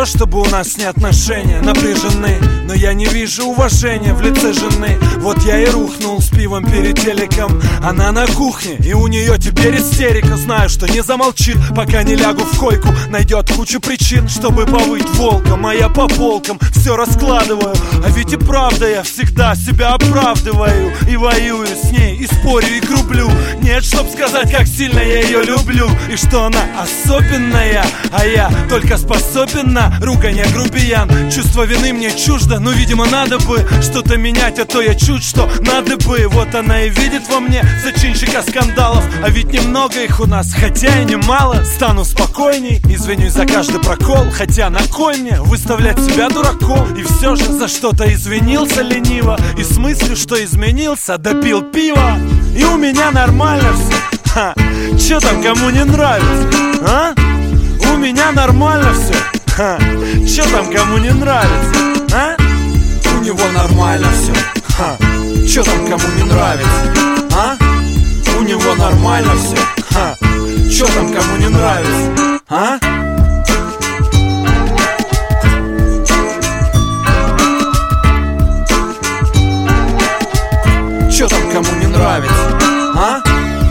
чтобы у нас не отношения напряжены, но я не вижу уважения в лице жены. Вот я и рухнул с пивом перед телеком. Она на кухне, и у нее теперь истерика. Знаю, что не замолчит, пока не лягу в койку. Найдет кучу причин, чтобы повыть волком. А я по полкам все раскладываю. А ведь и правда я всегда себя оправдываю. И воюю с ней, и спорю, и грублю. Нет, чтоб сказать, как сильно я ее люблю. И что она особенная, а я только способен на ругань, грубиян. Чувство вины мне чуждо, но, видимо, надо бы что-то менять, а то я чуть что надо бы. Вот она и видит во мне зачинщика скандалов. А ведь немного их у нас, хотя и немало. Стану спокойней, извинюсь за каждый прокол. Хотя на кой мне выставлять себя дураком? И все же за что-то извинился лениво. И с мыслью, что изменился, допил пиво. И у меня нормально все. Ха, чё там кому не нравится, а? У меня нормально все. Ха, чё там кому не нравится, а? У него нормально все. Ха, чё там кому не нравится, а? У него нормально все. Ха, чё там кому не нравится, а? Чё там кому не нравится, а?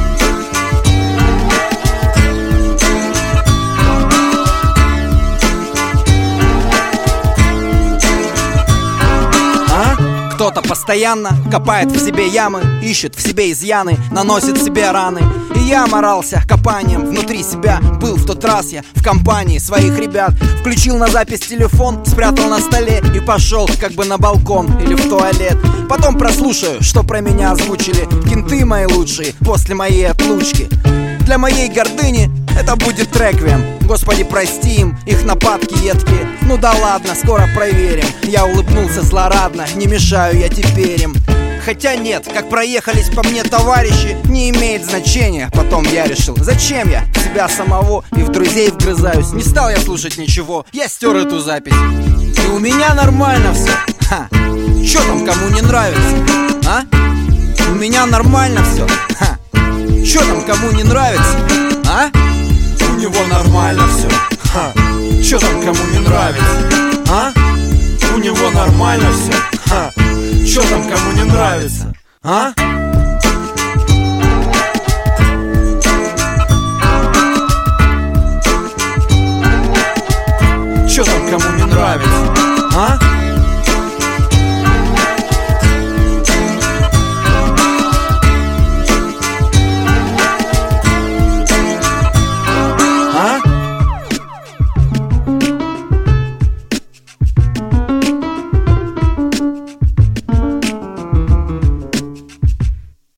Кто-то постоянно копает в себе ямы, ищет в себе изъяны, наносит себе раны. И я морался копанием внутри себя. Был в тот раз я в компании своих ребят. Включил на запись телефон, спрятал на столе и пошел как бы на балкон или в туалет. Потом прослушаю, что про меня озвучили кенты мои лучшие после моей отлучки. Для моей гордыни это будет реквием. Господи, прости им, их нападки едкие. Ну да ладно, скоро проверим. Я улыбнулся злорадно, не мешаю я теперь им. Хотя нет, как проехались по мне товарищи, не имеет значения. Потом я решил, зачем я в себя самого и в друзей вгрызаюсь. Не стал я слушать ничего, я стер эту запись. И у меня нормально все. Ха, чё там кому не нравится, а? У меня нормально все. Ха, чё там кому не нравится, а? У него нормально все. Ха, чё там кому не нравится, а? У него нормально все. Ха, чё там кому не нравится, а? Чё там кому не нравится, а?